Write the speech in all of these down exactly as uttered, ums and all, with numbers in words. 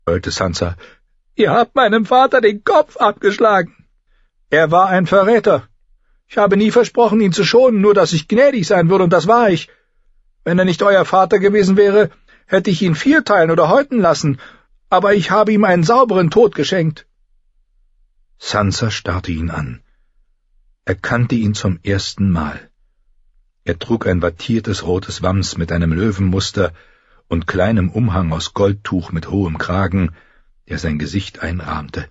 heulte Sansa. »Ihr habt meinem Vater den Kopf abgeschlagen. Er war ein Verräter. Ich habe nie versprochen, ihn zu schonen, nur dass ich gnädig sein würde, und das war ich. Wenn er nicht euer Vater gewesen wäre, hätte ich ihn vierteilen oder häuten lassen, aber ich habe ihm einen sauberen Tod geschenkt.« Sansa starrte ihn an. Er kannte ihn zum ersten Mal. Er trug ein wattiertes rotes Wams mit einem Löwenmuster und kleinem Umhang aus Goldtuch mit hohem Kragen, der sein Gesicht einrahmte.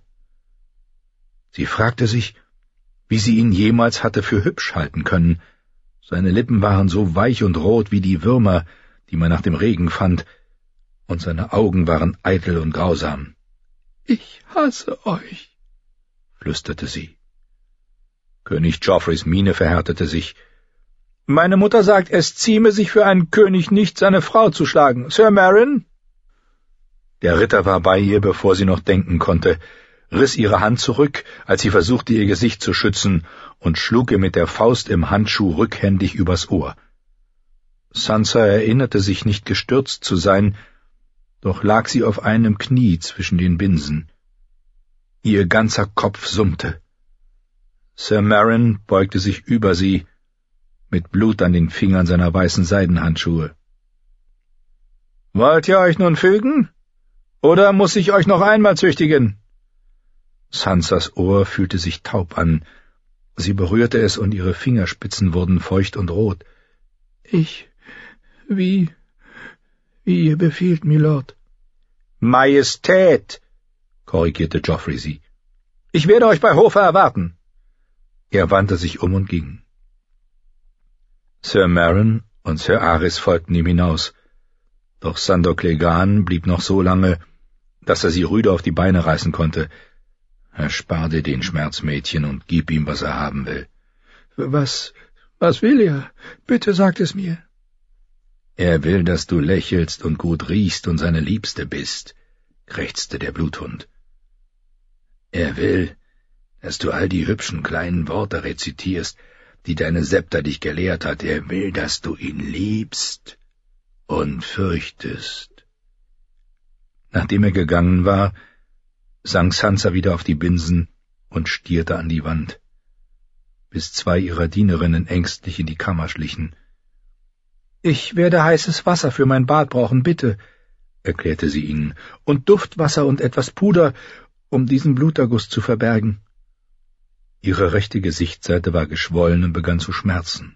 Sie fragte sich, wie sie ihn jemals hatte für hübsch halten können. Seine Lippen waren so weich und rot wie die Würmer, die man nach dem Regen fand, und seine Augen waren eitel und grausam. »Ich hasse euch«, flüsterte sie. König Joffreys Miene verhärtete sich. »Meine Mutter sagt, es zieme sich für einen König nicht, seine Frau zu schlagen. Sir Meryn?« Der Ritter war bei ihr, bevor sie noch denken konnte, riss ihre Hand zurück, als sie versuchte, ihr Gesicht zu schützen, und schlug ihr mit der Faust im Handschuh rückhändig übers Ohr. Sansa erinnerte sich nicht gestürzt zu sein, doch lag sie auf einem Knie zwischen den Binsen. Ihr ganzer Kopf summte. Sir Meryn beugte sich über sie, mit Blut an den Fingern seiner weißen Seidenhandschuhe. »Wollt ihr euch nun fügen? Oder muss ich euch noch einmal züchtigen?« Sansas Ohr fühlte sich taub an. Sie berührte es, und ihre Fingerspitzen wurden feucht und rot. »Ich, wie, wie ihr befiehlt, Milord.« »Majestät«, korrigierte Joffrey sie. »Ich werde euch bei Hofe erwarten.« Er wandte sich um und ging. Sir Meryn und Sir Aris folgten ihm hinaus, doch Sandor Clegane blieb noch so lange, dass er sie rüde auf die Beine reißen konnte. »Erspar dir den Schmerz, Mädchen, und gib ihm, was er haben will.« »Was, was will er? Bitte sagt es mir.« »Er will, dass du lächelst und gut riechst und seine Liebste bist«, krächzte der Bluthund. »Er will, dass du all die hübschen kleinen Worte rezitierst, die deine Septa dich gelehrt hat. Er will, dass du ihn liebst und fürchtest.« Nachdem er gegangen war, sank Sansa wieder auf die Binsen und stierte an die Wand, bis zwei ihrer Dienerinnen ängstlich in die Kammer schlichen. »Ich werde heißes Wasser für mein Bad brauchen, bitte«, erklärte sie ihnen, »und Duftwasser und etwas Puder, um diesen Bluterguss zu verbergen.« Ihre rechte Gesichtsseite war geschwollen und begann zu schmerzen.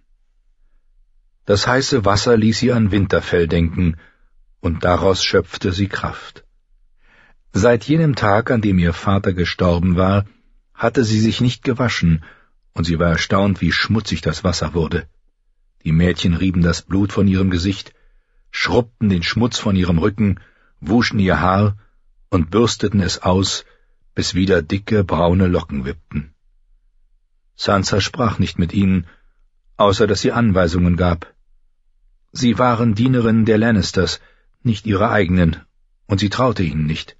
Das heiße Wasser ließ sie an Winterfell denken, und daraus schöpfte sie Kraft. Seit jenem Tag, an dem ihr Vater gestorben war, hatte sie sich nicht gewaschen, und sie war erstaunt, wie schmutzig das Wasser wurde. Die Mädchen rieben das Blut von ihrem Gesicht, schrubbten den Schmutz von ihrem Rücken, wuschen ihr Haar und bürsteten es aus, bis wieder dicke, braune Locken wippten. Sansa sprach nicht mit ihnen, außer dass sie Anweisungen gab. Sie waren Dienerinnen der Lannisters, nicht ihre eigenen, und sie traute ihnen nicht.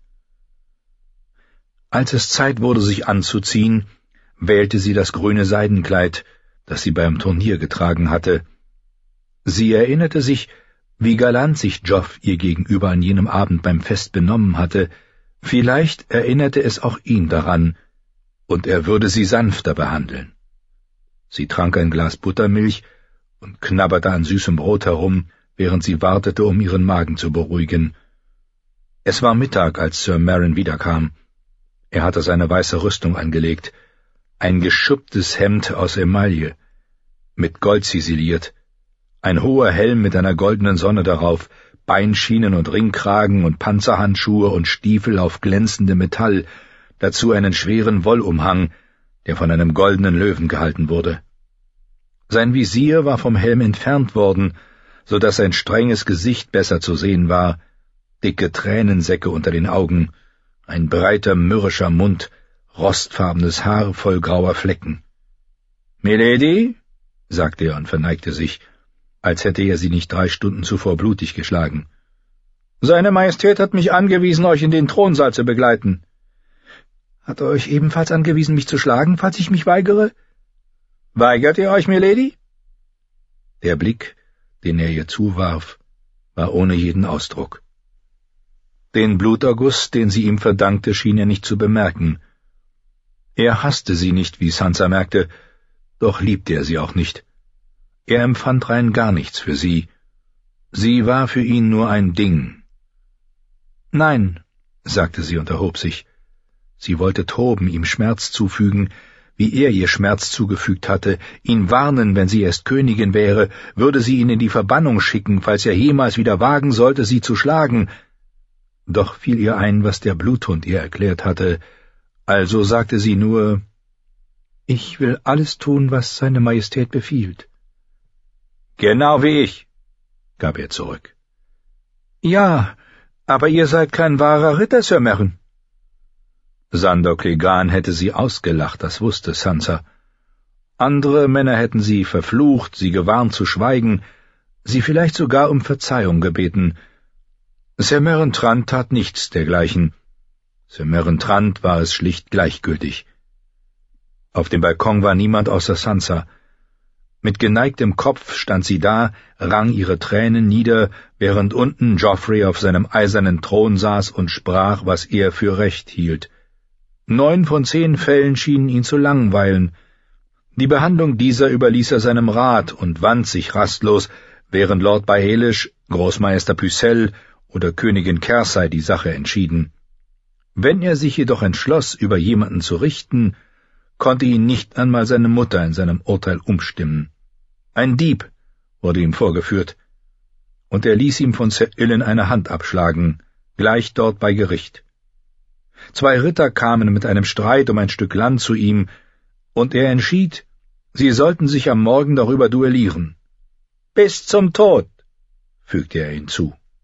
Als es Zeit wurde, sich anzuziehen, wählte sie das grüne Seidenkleid, das sie beim Turnier getragen hatte. Sie erinnerte sich, wie galant sich Joff ihr gegenüber an jenem Abend beim Fest benommen hatte. Vielleicht erinnerte es auch ihn daran, und er würde sie sanfter behandeln. Sie trank ein Glas Buttermilch und knabberte an süßem Brot herum, während sie wartete, um ihren Magen zu beruhigen. Es war Mittag, als Sir Meryn wiederkam. Er hatte seine weiße Rüstung angelegt, ein geschupptes Hemd aus Emaille, mit Gold ziseliert, ein hoher Helm mit einer goldenen Sonne darauf, Beinschienen und Ringkragen und Panzerhandschuhe und Stiefel auf glänzendem Metall, dazu einen schweren Wollumhang, der von einem goldenen Löwen gehalten wurde. Sein Visier war vom Helm entfernt worden, so dass sein strenges Gesicht besser zu sehen war, dicke Tränensäcke unter den Augen, ein breiter, mürrischer Mund, rostfarbenes Haar voll grauer Flecken. »Milady«, sagte er und verneigte sich, als hätte er sie nicht drei Stunden zuvor blutig geschlagen. »Seine Majestät hat mich angewiesen, euch in den Thronsaal zu begleiten.« »Hat er euch ebenfalls angewiesen, mich zu schlagen, falls ich mich weigere?« »Weigert ihr euch, Milady?« Der Blick, den er ihr zuwarf, war ohne jeden Ausdruck. Den Bluterguss, den sie ihm verdankte, schien er nicht zu bemerken. Er hasste sie nicht, wie Sansa merkte, doch liebte er sie auch nicht. Er empfand rein gar nichts für sie. Sie war für ihn nur ein Ding. »Nein«, sagte sie und erhob sich. Sie wollte toben, ihm Schmerz zufügen, wie er ihr Schmerz zugefügt hatte, ihn warnen, wenn sie erst Königin wäre, würde sie ihn in die Verbannung schicken, falls er jemals wieder wagen sollte, sie zu schlagen. Doch fiel ihr ein, was der Bluthund ihr erklärt hatte, also sagte sie nur, »Ich will alles tun, was seine Majestät befiehlt.« »Genau wie ich«, gab er zurück. »Ja, aber ihr seid kein wahrer Ritter, Sir Meryn.« Sandor Clegane hätte sie ausgelacht, das wusste Sansa. Andere Männer hätten sie verflucht, sie gewarnt zu schweigen, sie vielleicht sogar um Verzeihung gebeten. Sir Meryn Trant tat nichts dergleichen. Sir Meryn Trant war es schlicht gleichgültig. Auf dem Balkon war niemand außer Sansa. Mit geneigtem Kopf stand sie da, rang ihre Tränen nieder, während unten Joffrey auf seinem eisernen Thron saß und sprach, was er für recht hielt. Neun von zehn Fällen schienen ihn zu langweilen. Die Behandlung dieser überließ er seinem Rat und wand sich rastlos, während Lord Baelish, Großmeister Pycelle oder Königin Cersei die Sache entschieden. Wenn er sich jedoch entschloss, über jemanden zu richten, konnte ihn nicht einmal seine Mutter in seinem Urteil umstimmen. Ein Dieb wurde ihm vorgeführt, und er ließ ihm von Sir Ilyn eine Hand abschlagen, gleich dort bei Gericht. Zwei Ritter kamen mit einem Streit um ein Stück Land zu ihm, und er entschied, sie sollten sich am Morgen darüber duellieren. »Bis zum Tod«, fügte er hinzu.